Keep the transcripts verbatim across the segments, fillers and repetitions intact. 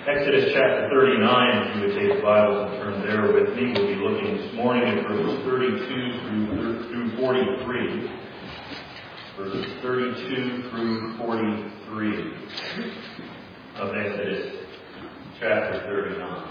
Exodus chapter thirty-nine, if you would take the Bibles and turn there with me. We'll be looking this morning at verses thirty-two through, through forty-three. Verses thirty-two through forty-three of Exodus chapter thirty-nine.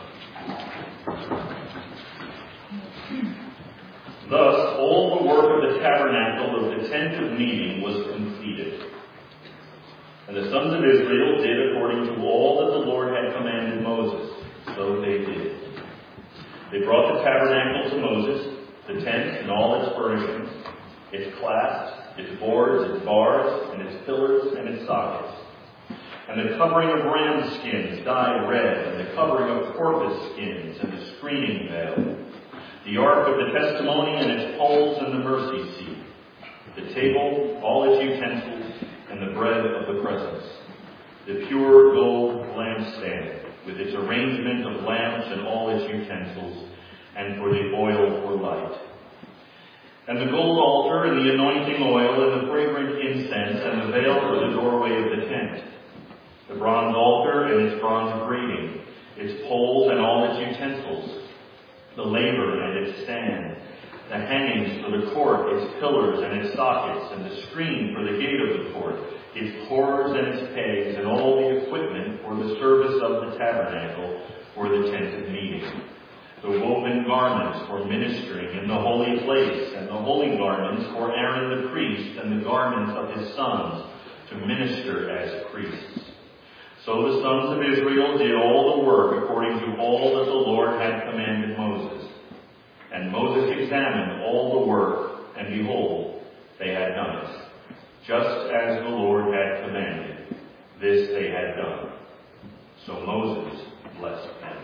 Thus, all the work of the tabernacle of the tent of meeting was completed. And the sons of Israel did according to all that the Lord had commanded Moses. So they did. They brought the tabernacle to Moses, the tent and all its furnishings, its clasps, its boards, its bars, and its pillars and its sockets, and the covering of ram skins dyed red, and the covering of porpoise skins, and the screening veil, the ark of the testimony and its poles and the mercy seat, the table, all its utensils, and the bread of the presence, the pure gold lampstand, with its arrangement of lamps and all its utensils, and for the oil for light, and the gold altar and the anointing oil and the fragrant incense, and the veil for the doorway of the tent, the bronze altar and its bronze grating, its poles and all its utensils, the laver and its stand, the hangings for the court, its pillars and its sockets, and the screen for the gate of the court, its cords and its pegs, and all the equipment for the service of the tabernacle for the tent of meeting, the woven garments for ministering in the holy place, and the holy garments for Aaron the priest, and the garments of his sons to minister as priests. So the sons of Israel did all the work according to all that the Lord had commanded Moses. And Moses examined all the work, and behold, they had done it, just as the Lord had commanded. This they had done. So Moses blessed them.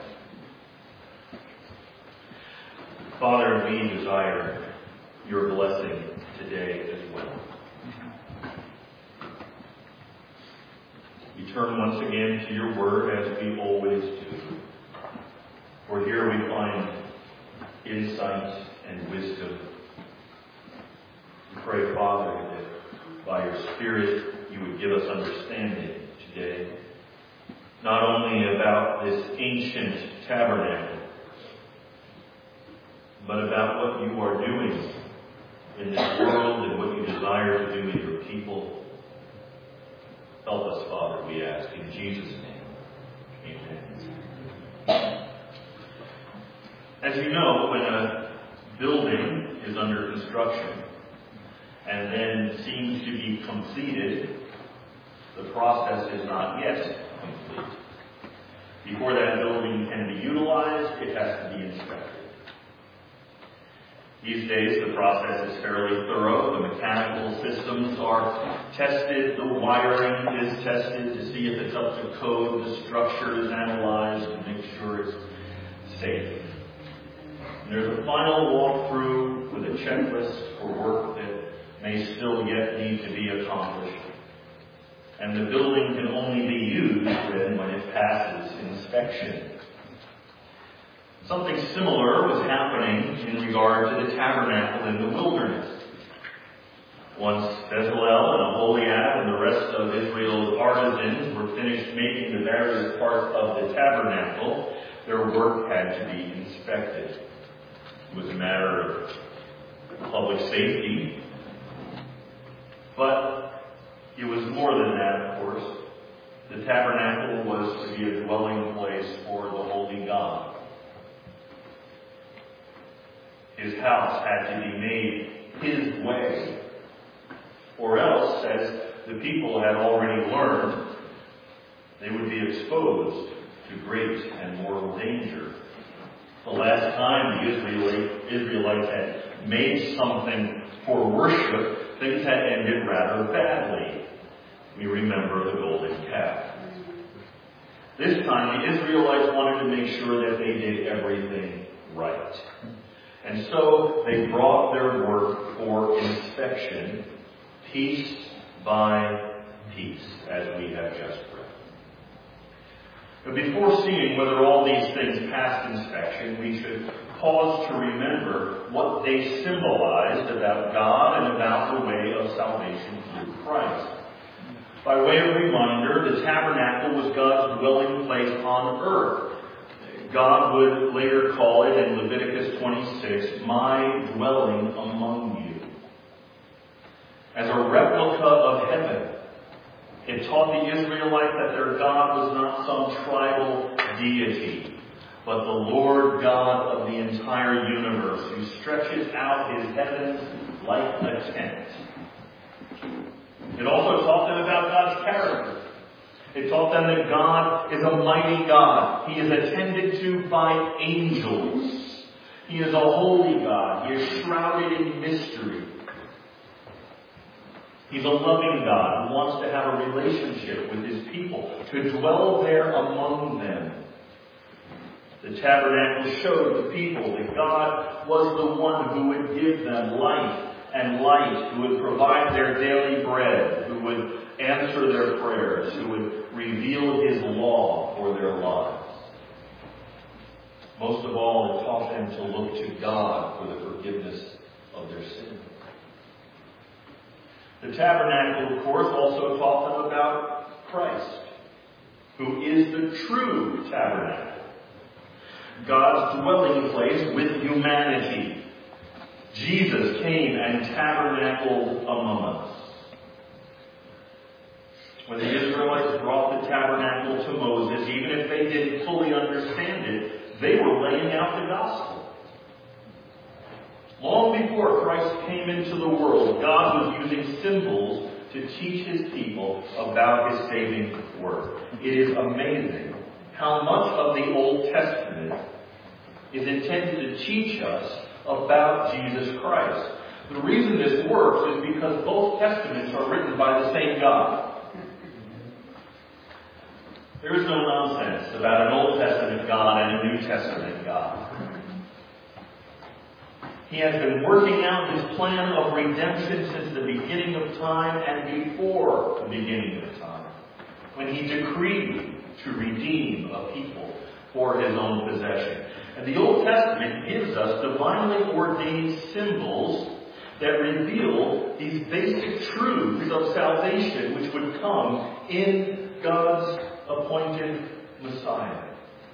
Father, we desire your blessing today as well. We turn once again to your word as we always do. For here we find insight and wisdom. We pray, Father, that by your Spirit you would give us understanding today, not only about this ancient tabernacle, but about what you are doing in this world and what you desire to do in your people. Help us, Father, we ask, in Jesus' name. Amen. As you know, when a building is under construction and then seems to be completed, the process is not yet complete. Before that building can be utilized, it has to be inspected. These days, the process is fairly thorough. The mechanical systems are tested. The wiring is tested to see if it's up to code. The structure is analyzed to make sure it's safe. And there's a final walkthrough with a checklist for work that may still yet need to be accomplished. And the building can only be used then when it passes inspection. Something similar was happening in regard to the tabernacle in the wilderness. Once Bezalel and Aholiab and the rest of Israel's artisans were finished making the various parts of the tabernacle, their work had to be inspected. It was a matter of public safety, but it was more than that, of course. The tabernacle was to be a dwelling place for the holy God. His house had to be made his way, or else, as the people had already learned, they would be exposed to great and mortal danger. The last time the Israelite, Israelites had made something for worship, things had ended rather badly. We remember the golden calf. This time, the Israelites wanted to make sure that they did everything right. And so they brought their work for inspection, piece by piece, as we have just read. But before seeing whether all these things passed inspection, we should pause to remember what they symbolized about God and about the way of salvation through Christ. By way of reminder, the tabernacle was God's dwelling place on earth. God would later call it in Leviticus twenty-six, my dwelling among you. As a replica of heaven, it taught the Israelites that their God was not some tribal deity, but the Lord God of the entire universe, who stretches out his heavens like a tent. It also taught them about God's character. It taught them that God is a mighty God. He is attended to by angels. He is a holy God. He is shrouded in mystery. He's a loving God who wants to have a relationship with his people, to dwell there among them. The tabernacle showed the people that God was the one who would give them life and light, who would provide their daily bread, who would answer their prayers, who would reveal his law for their lives. Most of all, it taught them to look to God for the forgiveness of their sins. The tabernacle, of course, also taught them about Christ, who is the true tabernacle, God's dwelling place with humanity. Jesus came and tabernacled among us. When the Israelites brought the tabernacle to Moses, even if they didn't fully understand it, they were laying out the gospel. Long before Christ came into the world, God was using symbols to teach his people about his saving work. It is amazing how much of the Old Testament is intended to teach us about Jesus Christ. The reason this works is because both Testaments are written by the same God. There is no nonsense about an Old Testament God and a New Testament God. He has been working out his plan of redemption since the beginning of time and before the beginning of time, when he decreed to redeem a people for his own possession. And the Old Testament gives us divinely ordained symbols that reveal these basic truths of salvation which would come in God's appointed Messiah.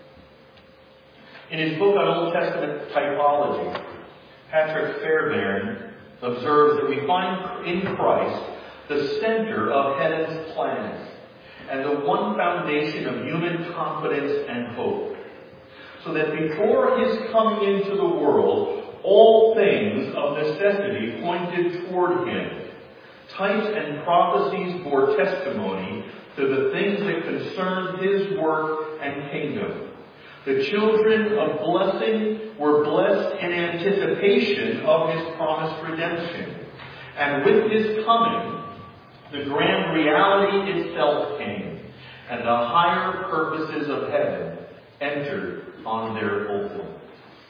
In his book on Old Testament typology, Patrick Fairbairn observes that we find in Christ the center of heaven's plans and the one foundation of human confidence and hope. So that before his coming into the world, all things of necessity pointed toward him. Types and prophecies bore testimony to the things that concerned his work and kingdom. The children of blessing were blessed in anticipation of his promised redemption. And with his coming, the grand reality itself came, and the higher purposes of heaven entered on their fulfillment.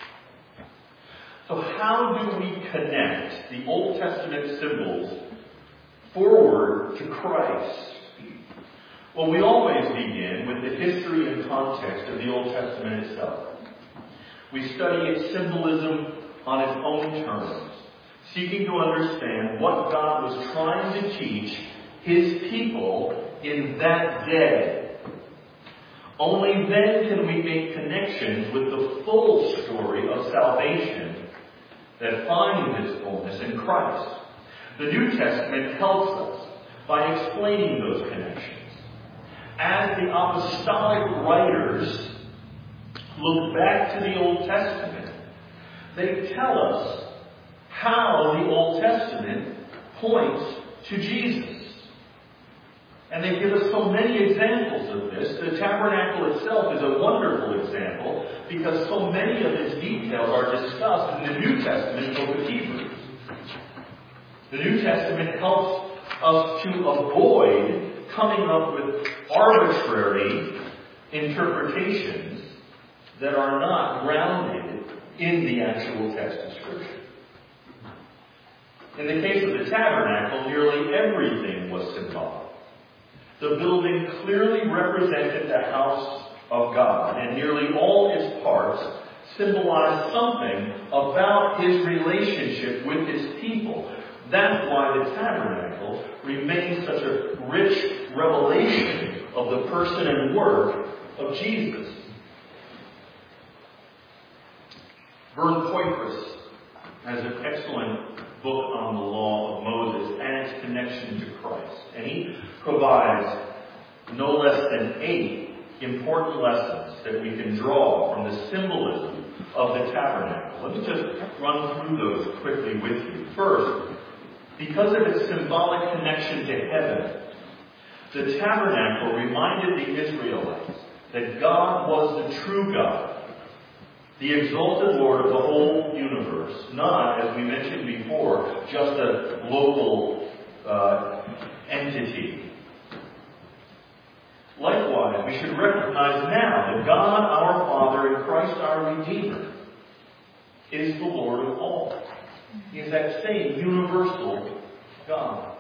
So how do we connect the Old Testament symbols forward to Christ? Well, we always begin with the history and context of the Old Testament itself. We study its symbolism on its own terms, seeking to understand what God was trying to teach his people in that day. Only then can we make connections with the full story of salvation that finds its fullness in Christ. The New Testament helps us by explaining those connections. As the apostolic writers look back to the Old Testament, they tell us how the Old Testament points to Jesus. And they give us so many examples of this. The tabernacle itself is a wonderful example because so many of its details are discussed in the New Testament book of Hebrews. The New Testament helps us to avoid coming up with arbitrary interpretations that are not grounded in the actual text of Scripture. In the case of the tabernacle, nearly everything was symbolic. The building clearly represented the house of God, and nearly all its parts symbolized something about his relationship with his people. That's why the tabernacle remains such a rich revelation of the person and work of Jesus. Vern Poythress has an excellent book on the law of Moses and its connection to Christ. And he provides no less than eight important lessons that we can draw from the symbolism of the tabernacle. Let me just run through those quickly with you. First, because of its symbolic connection to heaven, the tabernacle reminded the Israelites that God was the true God, the exalted Lord of the whole universe, not, as we mentioned before, just a local uh, entity. Likewise, we should recognize now that God, our Father, and Christ, our Redeemer, is the Lord of all. He is that same universal God.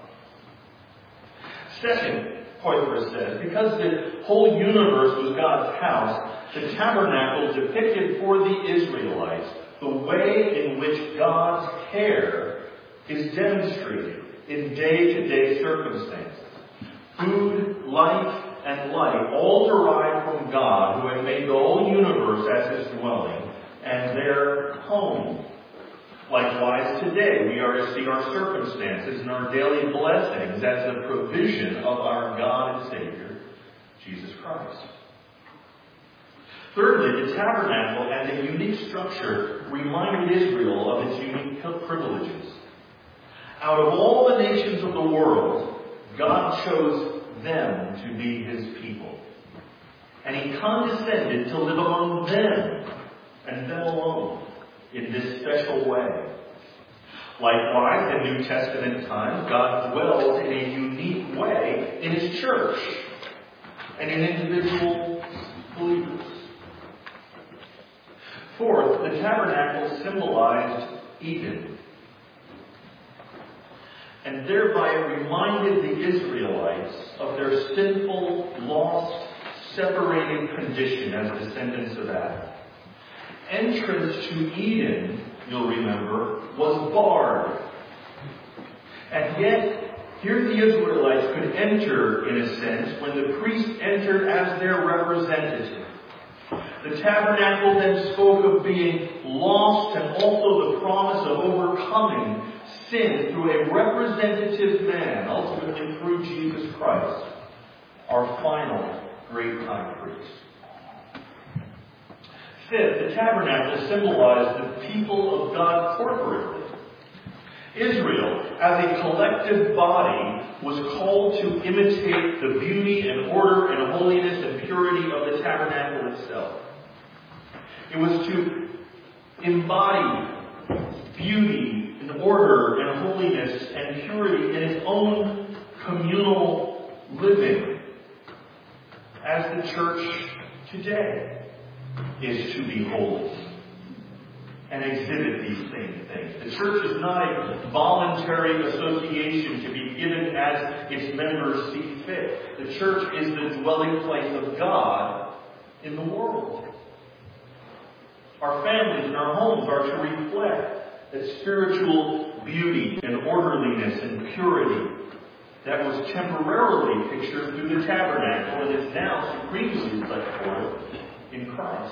Second, Poythress says, because the whole universe was God's house, the tabernacle depicted for the Israelites the way in which God's care is demonstrated in day-to-day circumstances. Food, life, and light all derive from God, who had made the whole universe as his dwelling and their home. Likewise, today we are to see our circumstances and our daily blessings as the provision of our God and Savior, Jesus Christ. Thirdly, the tabernacle as a unique structure reminded Israel of its unique privileges. Out of all the nations of the world, God chose them to be his people. And he condescended to live among them and them alone in this special way. Likewise, in New Testament times, God dwells in a unique way in his church and in individual believers. Fourth, the tabernacle symbolized Eden, and thereby it reminded the Israelites of their sinful, lost, separated condition as descendants of Adam. Entrance to Eden, you'll remember, was barred. And yet, here the Israelites could enter, in a sense, when the priest entered as their representative. The tabernacle then spoke of being lost and also the promise of overcoming sin through a representative man, ultimately through Jesus Christ, our final great high priest. Fifth, the tabernacle symbolized the people of God corporately. Israel, as a collective body, was called to imitate the beauty and order and holiness and purity of the tabernacle itself. It was to embody beauty and order and holiness and purity in its own communal living, as the church today is to be holy and exhibit these same things. The church is not a voluntary association to be given as its members see fit. The church is the dwelling place of God in the world. Our families and our homes are to reflect that spiritual beauty and orderliness and purity that was temporarily pictured through the tabernacle and is now supremely set forth in Christ.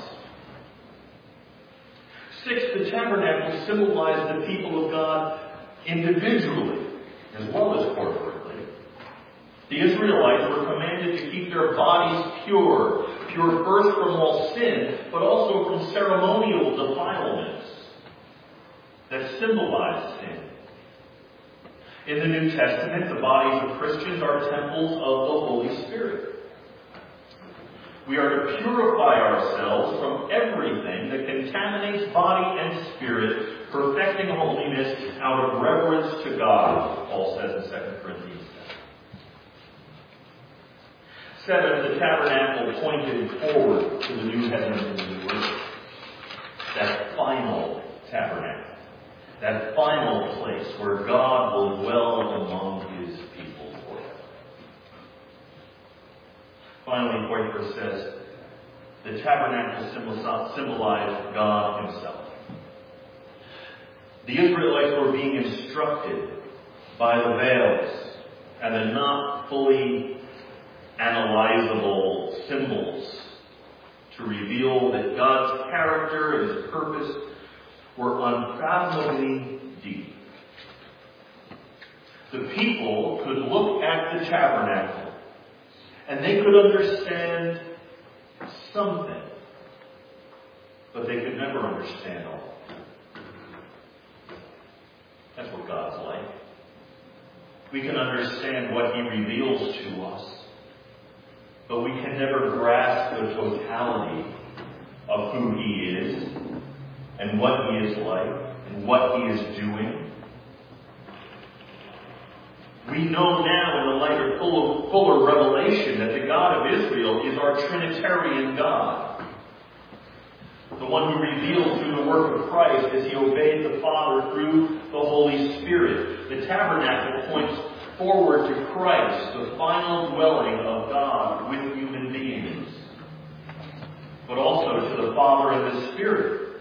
Sixth, the tabernacle symbolized the people of God individually as well as corporately. The Israelites were commanded to keep their bodies pure, pure first from all sin, but also from ceremonial defilements that symbolize sin. In the New Testament, the bodies of Christians are temples of the Holy Spirit. We are to purify ourselves from everything that contaminates body and spirit, perfecting holiness out of reverence to God, Paul says in Second Corinthians seven. Seventh, the tabernacle pointed forward to the new heavens and the new earth. That final tabernacle. That final place where God will dwell among his people forever. Finally, Poythress says, the tabernacle symbolized God himself. The Israelites were being instructed by the veils and the not fully analyzable symbols to reveal that God's character and His purpose were unfathomably deep. The people could look at the tabernacle and they could understand something, but they could never understand all. That's what God's like. We can understand what He reveals to us, but we can never grasp the totality of who He is and what He is like and what He is doing. We know now in the light of full, fuller revelation that the God of Israel is our Trinitarian God. The one who revealed through the work of Christ as He obeyed the Father through the Holy Spirit. The tabernacle points forward to Christ, the final dwelling of God with human beings, but also to the Father and the Spirit,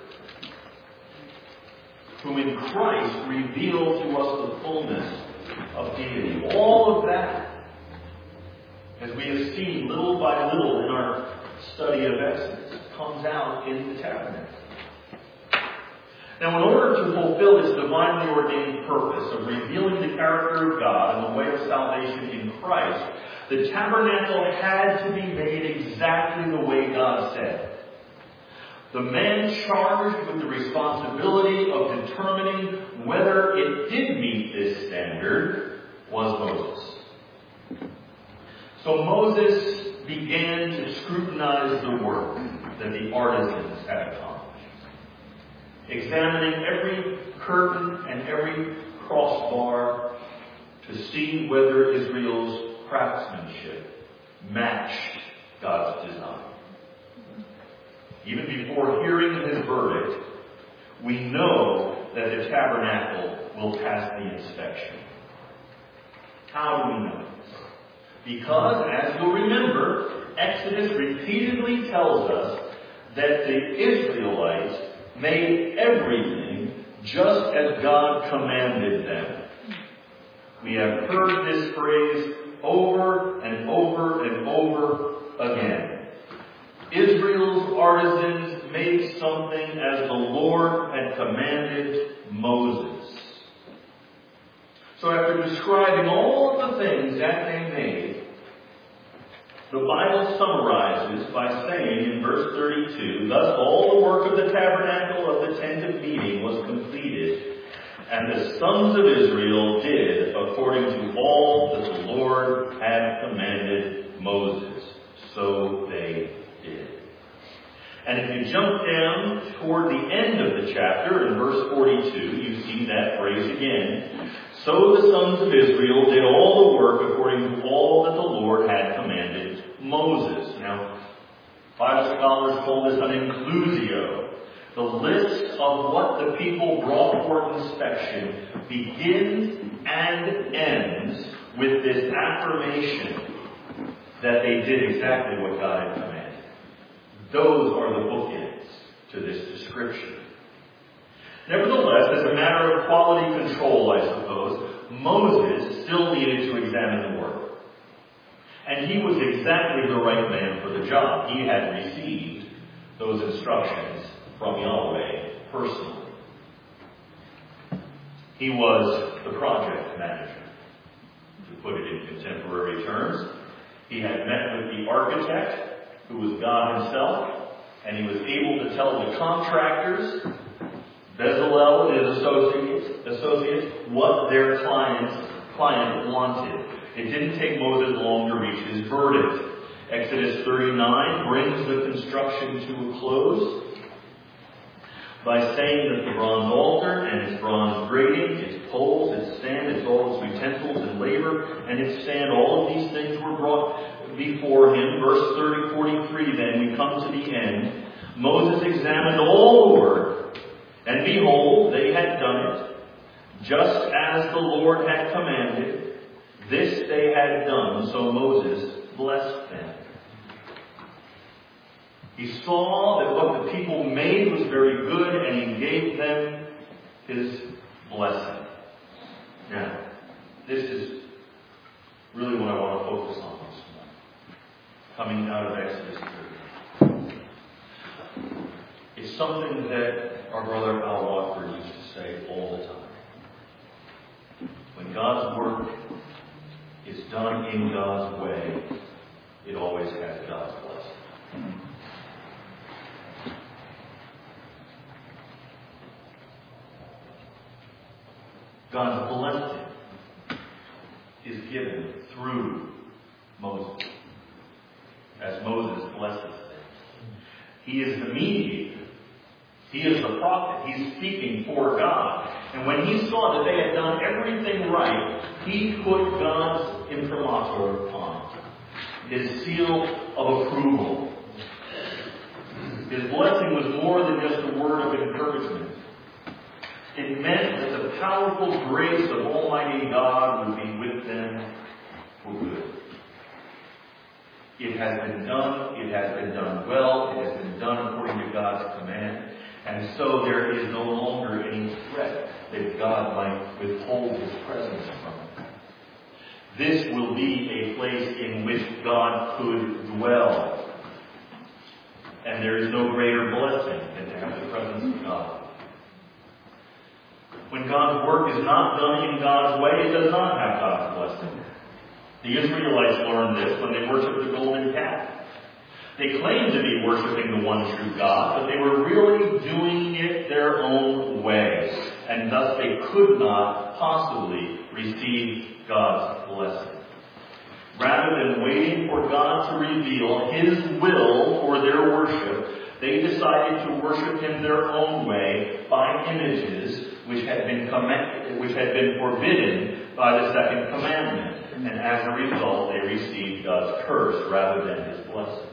whom in Christ revealed to us the fullness of deity. All of that, as we have seen little by little in our study of Exodus, comes out in the tabernacle. Now, in order to fulfill this divinely ordained purpose of revealing the character of God and the way of salvation in Christ, the tabernacle had to be made exactly the way God said. The man charged with the responsibility of determining whether it did meet this standard was Moses. So Moses began to scrutinize the work that the artisans had accomplished, examining every curtain and every crossbar to see whether Israel's craftsmanship matched God's design. Even before hearing his verdict, we know that the tabernacle will pass the inspection. How do we know this? Because, as you'll remember, Exodus repeatedly tells us that the Israelites made everything just as God commanded them. We have heard this phrase over and over and over again. Israel's artisans made something as the Lord had commanded Moses. So after describing all of the things that they made, the Bible summarizes by saying in verse thirty-two, "Thus all the work of the tabernacle of the tent of meeting was completed, and the sons of Israel did according to all that the Lord had commanded Moses. So they did." And if you jump down toward the end of the chapter, in verse forty-two, you see that phrase again. "So the sons of Israel did all the work according to all that the Lord had commanded Moses." Now, Bible scholars call this an inclusio. The list of what the people brought for inspection begins and ends with this affirmation that they did exactly what God had commanded. Those are the bookends to this description. Nevertheless, as a matter of quality control, I suppose, Moses still needed to examine the work. And he was exactly the right man for the job. He had received those instructions from Yahweh personally. He was the project manager, to put it in contemporary terms. He had met with the architect, who was God himself, and he was able to tell the contractors, Bezalel and his associates, associates what their clients, client wanted. It didn't take Moses long to reach his verdict. Exodus thirty-nine brings the construction to a close by saying that the bronze altar and its bronze grating, its poles, its stand, its all its utensils and labor, and its stand, all of these things were brought before him. Verse thirty, forty-three, then we come to the end. Moses examined all the work, and behold, they had done it, just as the Lord had commanded. This they had done, so Moses blessed them. He saw that what the people made was very good, and he gave them his blessing. Now, this is really what I want to focus on this morning. coming out of Exodus thirty. It's something that our brother Al Walker used to say all the time. When God's work is done in God's way, it always has God's blessing. God's blessing is given through Moses, as Moses blesses them. He is the mediator. He is the prophet. He's speaking for God. And when he saw that they had done everything right, he put God's imprimatur upon it, his seal of approval. His blessing was more than just a word of encouragement. It meant that the powerful grace of Almighty God would be with them for good. It has been done. It has been done well. It has been done according to God's command. And so there is no longer any threat that God might withhold his presence from it. This will be a place in which God could dwell. And there is no greater blessing than to have the presence of God. When God's work is not done in God's way, it does not have God's blessing. The Israelites learned this when they worshipped the golden calf. They claimed to be worshiping the one true God, but they were really doing it their own way. And thus they could not possibly receive God's blessing. Rather than waiting for God to reveal his will for their worship, they decided to worship him their own way by images which had been command- which had been forbidden by the second commandment. And as a result, they received God's curse rather than his blessing.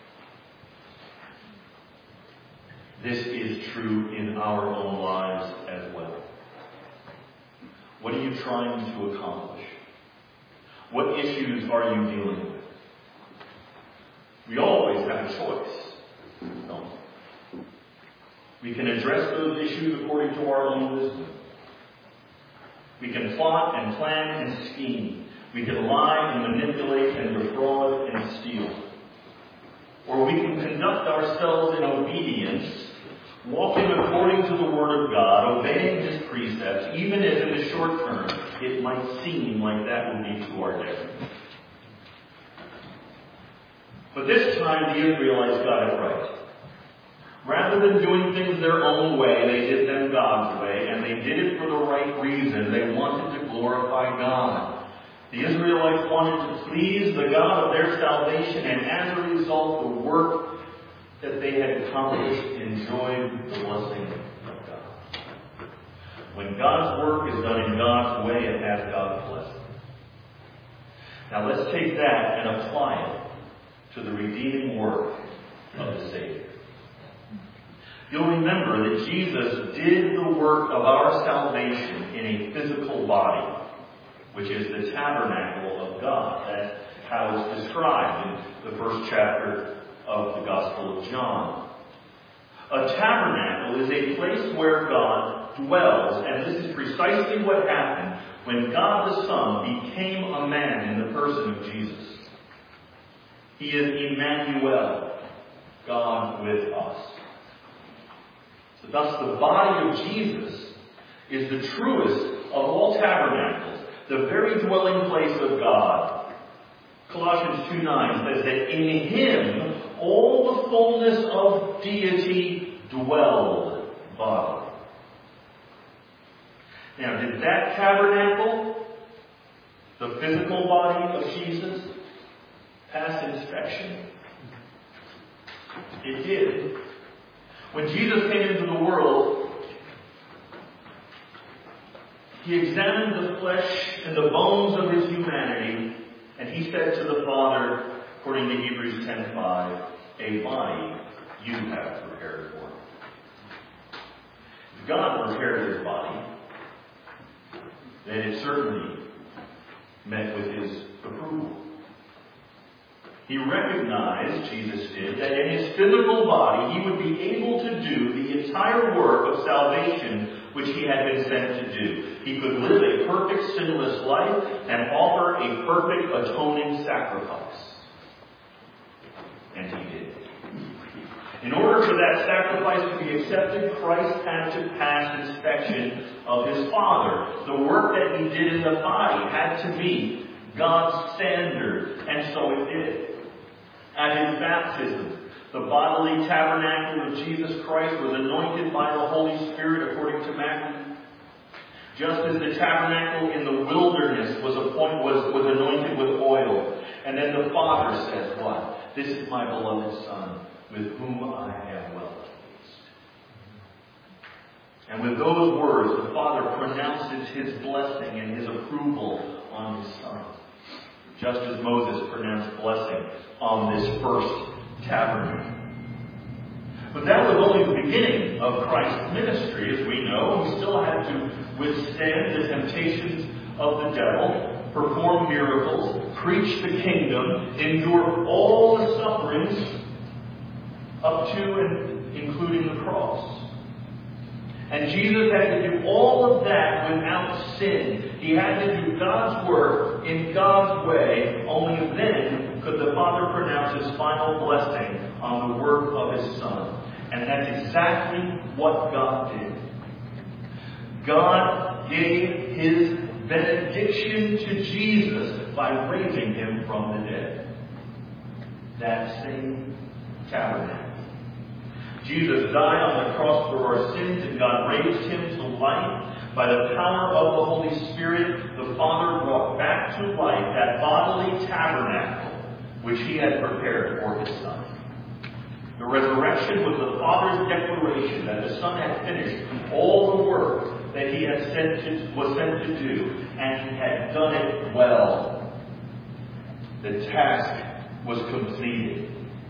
This is true in our own lives as well. What are you trying to accomplish? What issues are you dealing with? We always have a choice, don't we? We can address those issues according to our own wisdom. We can plot and plan and scheme. We can lie and manipulate and defraud and steal. Or we can conduct ourselves in obedience, walking according to the Word of God, obeying his precepts, even if in the short term it might seem like that will lead to our detriment. But this time the Israelites got it right. Rather than doing things their own way, they did them God's way, and they did it for the right reason. They wanted to glorify God. The Israelites wanted to please the God of their salvation, and as a result, the work that they had accomplished enjoyed the blessing of God. When God's work is done in God's way, it has God's blessing. Now let's take that and apply it to the redeeming work of the Savior. You'll remember that Jesus did the work of our salvation in a physical body, which is the tabernacle of God. That's how it's described in the first chapter of the Gospel of John. A tabernacle is a place where God dwells, and this is precisely what happened when God the Son became a man in the person of Jesus. He is Emmanuel, God with us. So thus the body of Jesus is the truest of all tabernacles, the very dwelling place of God. Colossians two nine says that in him all the fullness of deity dwelled bodily. Now, did that tabernacle, the physical body of Jesus, pass inspection? It did. When Jesus came into the world, he examined the flesh and the bones of his humanity, and he said to the Father, according to Hebrews ten five, a body you have prepared for me. If God prepared his body, then it certainly met with his approval. He recognized, Jesus did, that in his physical body he would be able to do the entire work of salvation which he had been sent to do. He could live a perfect sinless life and offer a perfect atoning sacrifice. And he did. In order for that sacrifice to be accepted, Christ had to pass inspection of his Father. The work that he did in the body had to meet God's standard, and so it did. At his baptism, the bodily tabernacle of Jesus Christ was anointed by the Holy Spirit, according to Matthew. Just as the tabernacle in the wilderness was, appointed, was, was anointed with oil. And then the Father says what? This is my beloved Son, with whom I am well pleased. And with those words, the Father pronounces his blessing and his approval on his Son. Just as Moses pronounced blessing on this first tabernacle. But that was only the beginning of Christ's ministry, as we know. He still had to withstand the temptations of the devil, perform miracles, preach the kingdom, endure all the sufferings up to and including the cross. And Jesus had to do all of that without sin. He had to do God's work in God's way. Only then could the Father pronounce his final blessing on the work of his Son. And that's exactly what God did. God gave his benediction to Jesus by raising him from the dead. That same tabernacle. Jesus died on the cross for our sins, and God raised him to life. By the power of the Holy Spirit, the Father brought back to life that bodily tabernacle which he had prepared for his Son. The resurrection was the Father's declaration that the Son had finished all the work that he had sent to, was sent to do, and he had done it well. The task was completed.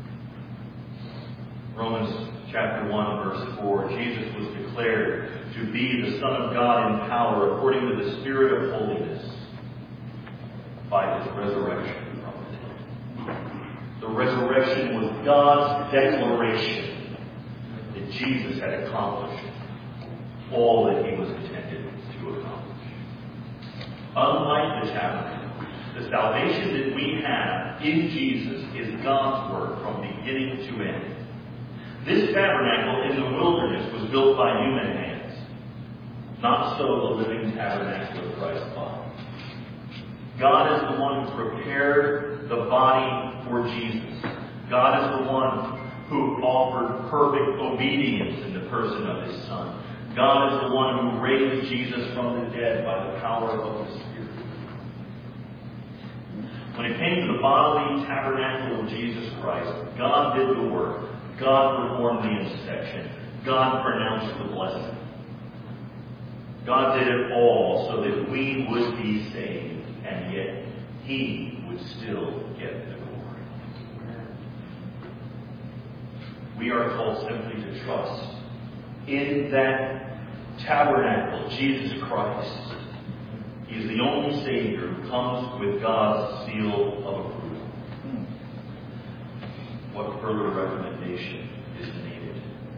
Romans chapter one, verse four, Jesus was declared to be the Son of God in power according to the Spirit of holiness by his resurrection from the dead. The resurrection was God's declaration that Jesus had accomplished all that he was intended to accomplish. Unlike the tabernacle, the salvation that we have in Jesus is God's work from beginning to end. This tabernacle in the wilderness was built by human hands. Not so the living tabernacle of Christ's body. God is the one who prepared the body for Jesus. God is the one who offered perfect obedience in the person of his Son. God is the one who raised Jesus from the dead by the power of the Spirit. When it came to the bodily tabernacle of Jesus Christ, God did the work. God performed the inspection. God pronounced the blessing. God did it all so that we would be saved, and yet he would still get the glory. We are told simply to trust in that tabernacle, Jesus Christ. He is the only Savior who comes with God's seal of approval. What further recommendation is needed?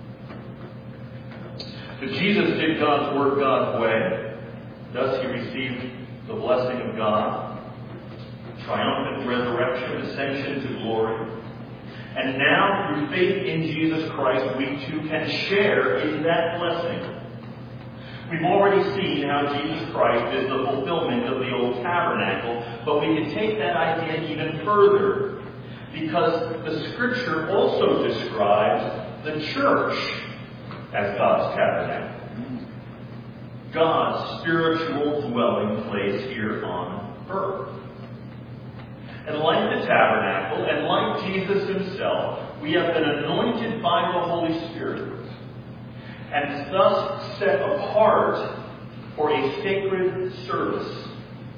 But Jesus did God's work God's way. Thus he received the blessing of God, triumphant resurrection, ascension to glory. And now, through faith in Jesus Christ, we too can share in that blessing. We've already seen how Jesus Christ is the fulfillment of the old tabernacle, but we can take that idea even further. Because the Scripture also describes the church as God's tabernacle. God's spiritual dwelling place here on earth. And like the tabernacle, and like Jesus himself, we have been anointed by the Holy Spirit, and thus set apart for a sacred service.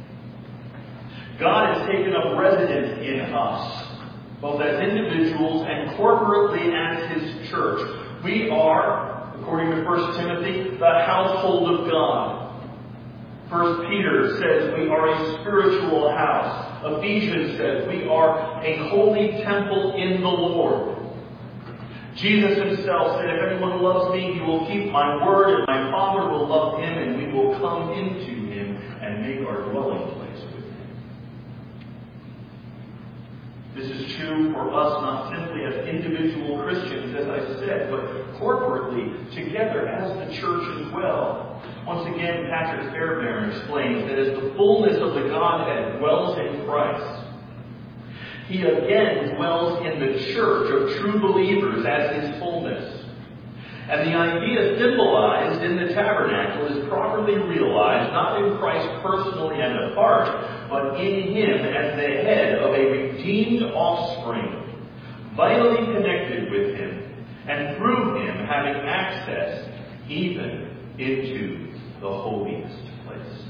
God has taken up residence in us, both as individuals and corporately as his church. We are, according to First Timothy, the household of God. First Peter says we are a spiritual house. Ephesians says we are a holy temple in the Lord. Jesus himself said, if anyone loves me, he will keep my word, and my Father will love him, and we will come into him and make our dwelling place with him. This is true for us not simply as individual Christians, as I said, but corporately, together as the church as well. Once again, Patrick Fairbairn explains that as the fullness of the Godhead dwells in Christ, He again dwells in the church of true believers as His fullness. And the idea symbolized in the tabernacle is properly realized not in Christ personally and apart, but in Him as the head of a redeemed offspring, vitally connected with Him, and through Him having access even into the holiest place.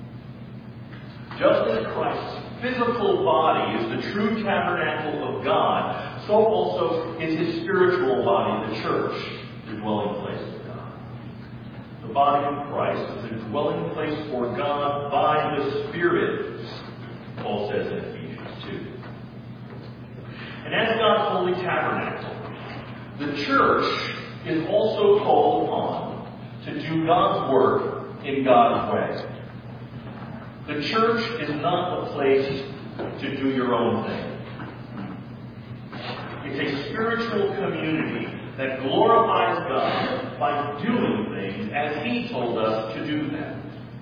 Just as Christ's physical body is the true tabernacle of God, so also is His spiritual body, the church, the dwelling place of God. The body of Christ is a dwelling place for God by the Spirit, Paul says in Ephesians two. And as God's holy tabernacle, the church is also called upon to do God's work in God's way. The church is not a place to do your own thing. It's a spiritual community that glorifies God by doing things as He told us to do them.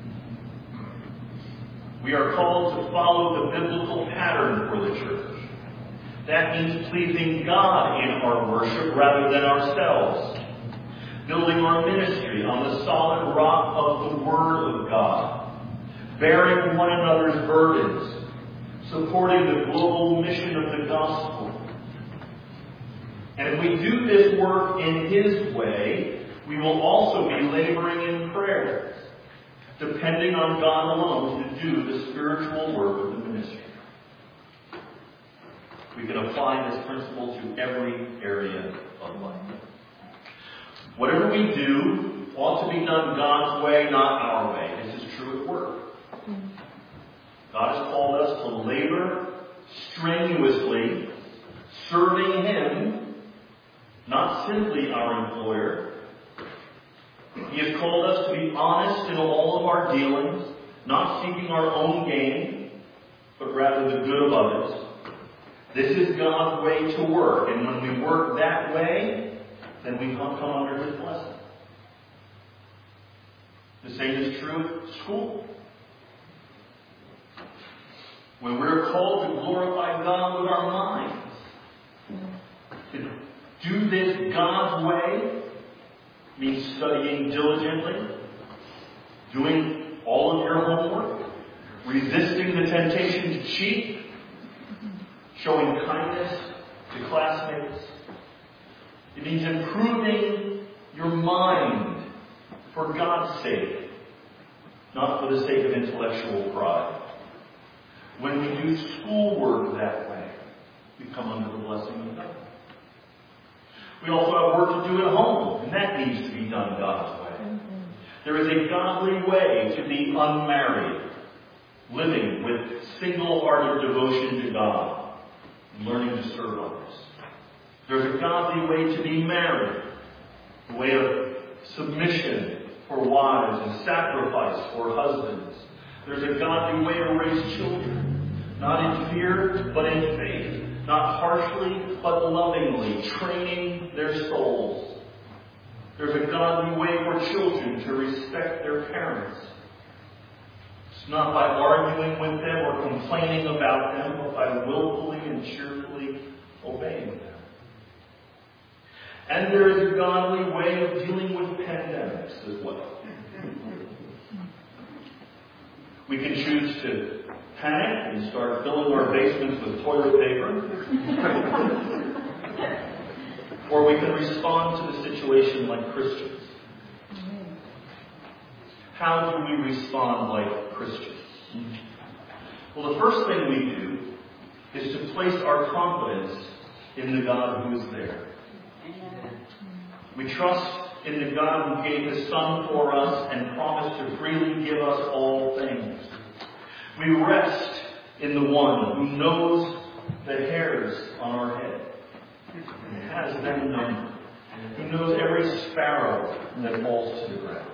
We are called to follow the biblical pattern for the church. That means pleasing God in our worship rather than ourselves. Building our ministry on the solid rock of the Word of God. Bearing one another's burdens. Supporting the global mission of the gospel. And if we do this work in His way, we will also be laboring in prayer, depending on God alone to do the spiritual work of the ministry. We can apply this principle to every area of life. Whatever we do ought to be done God's way, not our way. This is true at work. God has called us to labor strenuously, serving Him, not simply our employer. He has called us to be honest in all of our dealings, not seeking our own gain, but rather the good of others. This is God's way to work, and when we work that way, then we come under His blessing. The same is true at school. When we're called to glorify God with our minds, to do this God's way means studying diligently, doing all of your homework, resisting the temptation to cheat, showing kindness to classmates. It means improving your mind for God's sake, not for the sake of intellectual pride. When we do schoolwork that way, we come under the blessing of God. We also have work to do at home, and that needs to be done God's way. Mm-hmm. There is a godly way to be unmarried, living with single-hearted devotion to God, and learning to serve others. There's a godly way to be married, a way of submission for wives and sacrifice for husbands. There's a godly way to raise children, not in fear, but in faith. Not harshly, but lovingly, training their souls. There's a godly way for children to respect their parents. It's not by arguing with them or complaining about them, but by willfully and cheerfully obeying them. And there is a godly way of dealing with pandemics as well. We can choose to panic and start filling our basements with toilet paper. Or we can respond to the situation like Christians. How do we respond like Christians? Well, the first thing we do is to place our confidence in the God who is there. We trust in the God who gave His Son for us and promised to freely give us all things. We rest in the one who knows the hairs on our head and has them numbered, who knows every sparrow that falls to the ground.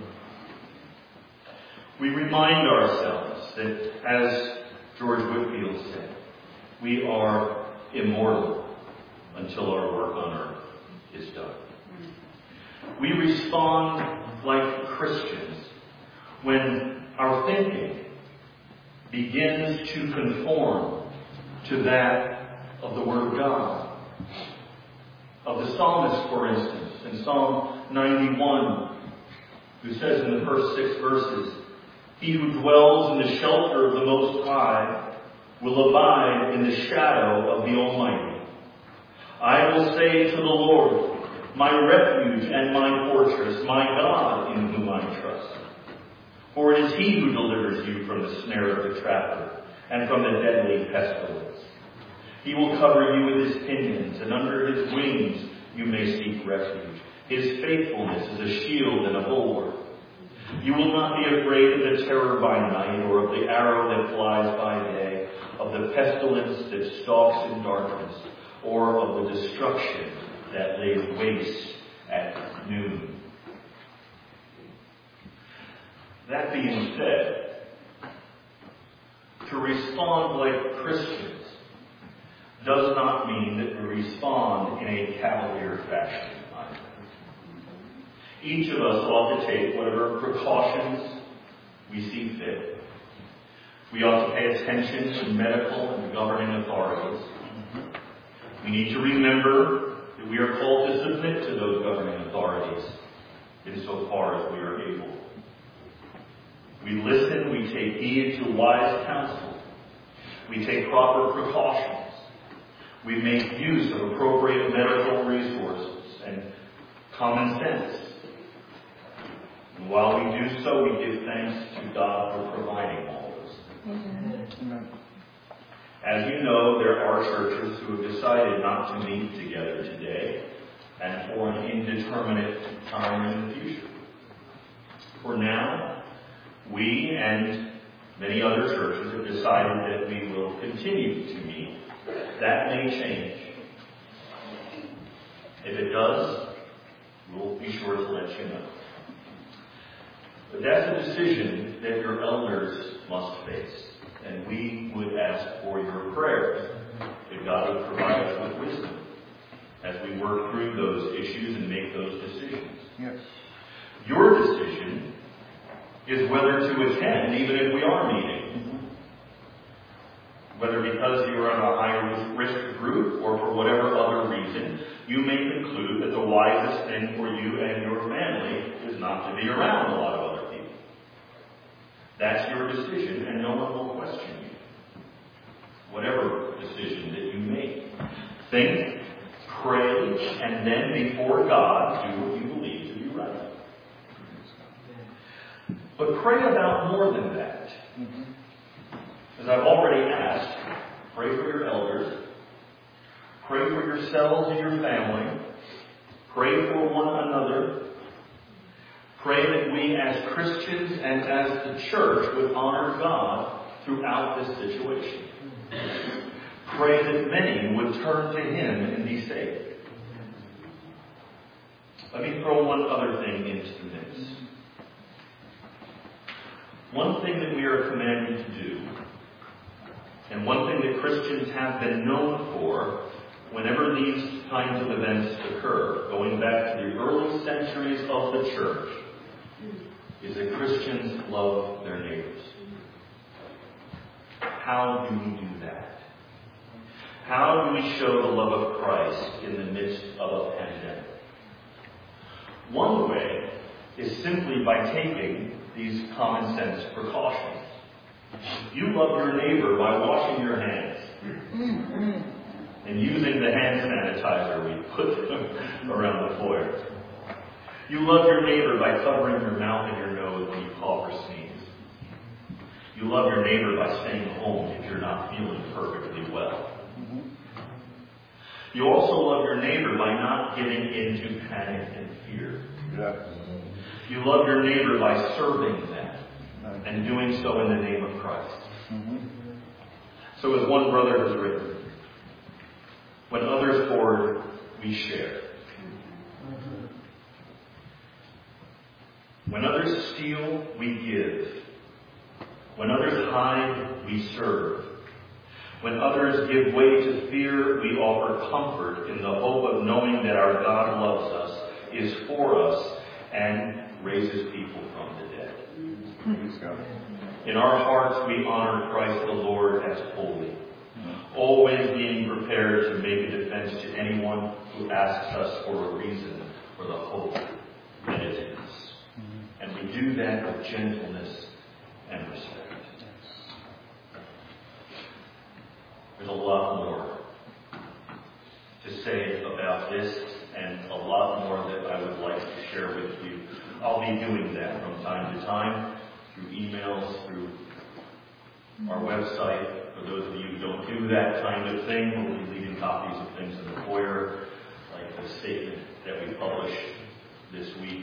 We remind ourselves that, as George Whitefield said, we are immortal until our work on earth is done. We respond like Christians when our thinking begins to conform to that of the Word of God. Of the psalmist, for instance, in Psalm ninety-one, who says in the first six verses, "He who dwells in the shelter of the Most High will abide in the shadow of the Almighty. I will say to the Lord, my refuge and my fortress, my God in whom I trust. For it is He who delivers you from the snare of the trapper and from the deadly pestilence. He will cover you with His pinions, and under His wings you may seek refuge. His faithfulness is a shield and a bulwark. You will not be afraid of the terror by night, or of the arrow that flies by day, of the pestilence that stalks in darkness, or of the destruction that lays waste at noon." That being said, to respond like Christians does not mean that we respond in a cavalier fashion either. Each of us ought to take whatever precautions we see fit. We ought to pay attention to medical and governing authorities. We need to remember that we are called to submit to those governing authorities insofar as we are able. We listen, we take heed to wise counsel. We take proper precautions. We make use of appropriate medical resources and common sense. And while we do so, we give thanks to God for providing all those things. Amen. As you know, there are churches who have decided not to meet together today and for an indeterminate time in the future. For now, we and many other churches have decided that we will continue to meet. That may change. If it does, we'll be sure to let you know. But that's a decision that your elders must face. And we would ask for your prayers that God would provide us with wisdom as we work through those issues and make those decisions. Yes. Your decision is whether to attend, even if we are meeting. Mm-hmm. Whether because you are in a high risk group or for whatever other reason, you may conclude that the wisest thing for you and your family is not to be around a lot of other people. That's your decision, and no one will question you. Whatever decision that you make. Think, pray, and then before God, do what you believe to be right. But pray about more than that. Mm-hmm. As I've already asked, pray for your elders. Pray for yourselves and your family. Pray for one another. Pray that we as Christians and as the church would honor God throughout this situation. Pray that many would turn to Him and be saved. Let me throw one other thing into the mix. One thing that we are commanded to do, and one thing that Christians have been known for whenever these kinds of events occur, going back to the early centuries of the church, is that Christians love their neighbors. How do we do that? How do we show the love of Christ in the midst of a pandemic? One way is simply by taking these common sense precautions. You love your neighbor by washing your hands and using the hand sanitizer we put around the foyer. You love your neighbor by covering your mouth and your nose when you cough or sneeze. You love your neighbor by staying home if you're not feeling perfectly well. You also love your neighbor by not giving in to panic and fear. Yeah. You love your neighbor by serving them and doing so in the name of Christ. Mm-hmm. So as one brother has written, when others hoard, we share. Mm-hmm. When others steal, we give. When others hide, we serve. When others give way to fear, we offer comfort in the hope of knowing that our God loves us, is for us, and raises people from the dead. In our hearts, we honor Christ the Lord as holy, always being prepared to make a defense to anyone who asks us for a reason for the hope that is in us. And we do that with gentleness and respect. There's a lot more to say about this, and a lot more that I would like to share with you. I'll be doing that from time to time, through emails, through our website. For those of you who don't do that kind of thing, we'll be leaving copies of things in the foyer, like the statement that we published this week.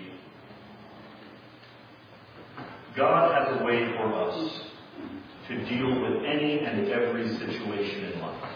God has a way for us to deal with any and every situation in life.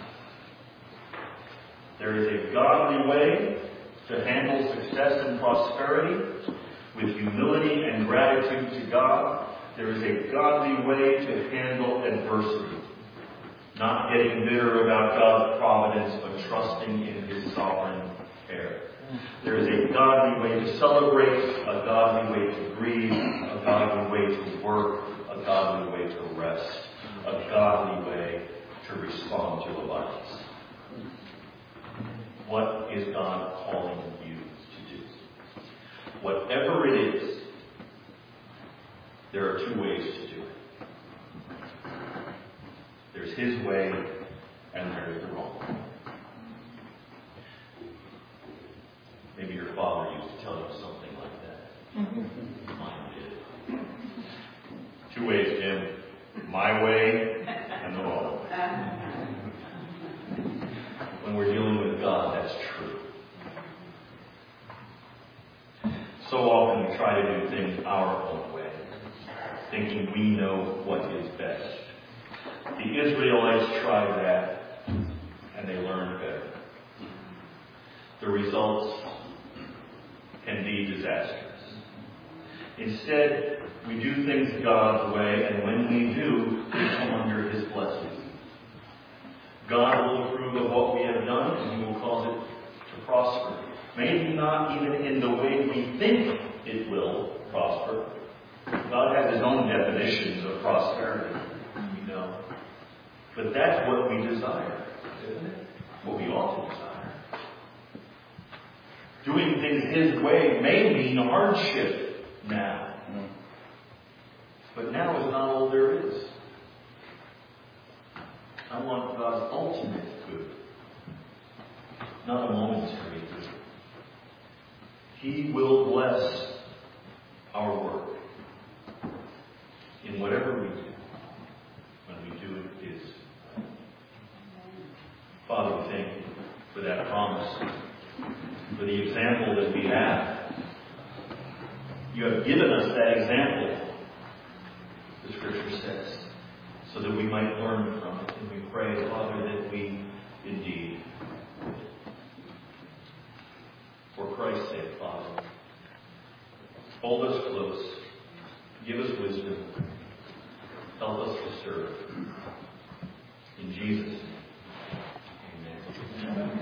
There is a godly way to handle success and prosperity with humility and gratitude to God. There is a godly way to handle adversity, not getting bitter about God's providence, but trusting in His sovereign care. There is a godly way to celebrate, a godly way to grieve, a godly way to work, a godly way to rest, a godly way to respond to abundance. What is God calling you to do? Whatever it is, there are two ways to do it. There's His way, and there is the wrong way. Maybe your father used to tell you something like that. Mine did. Two ways, Jim. My way and the wrong way. When we're dealing with God, that's true. So often we try to do things our own way, thinking we know what is best. The Israelites tried that, and they learned better. The results can be disastrous. Instead, we do things God's way, and when we do, we come under His blessing. God will approve of what we have done, and He will cause it to prosper. Maybe not even in the way we think it will prosper. God has His own definitions of prosperity, we know. But that's what we desire, isn't it? What we ought to desire. Doing things His way may mean hardship now. But now is not all there is. I want God's ultimate good, not a momentary good. He will bless our work in whatever we do, when we do it His way. Father, we thank You for that promise, for the example that we have. You have given us that example, the Scripture says, so that we might learn from it. And we pray, Father, that we indeed, for Christ's sake, Father, hold us close, give us wisdom, help us to serve. In Jesus'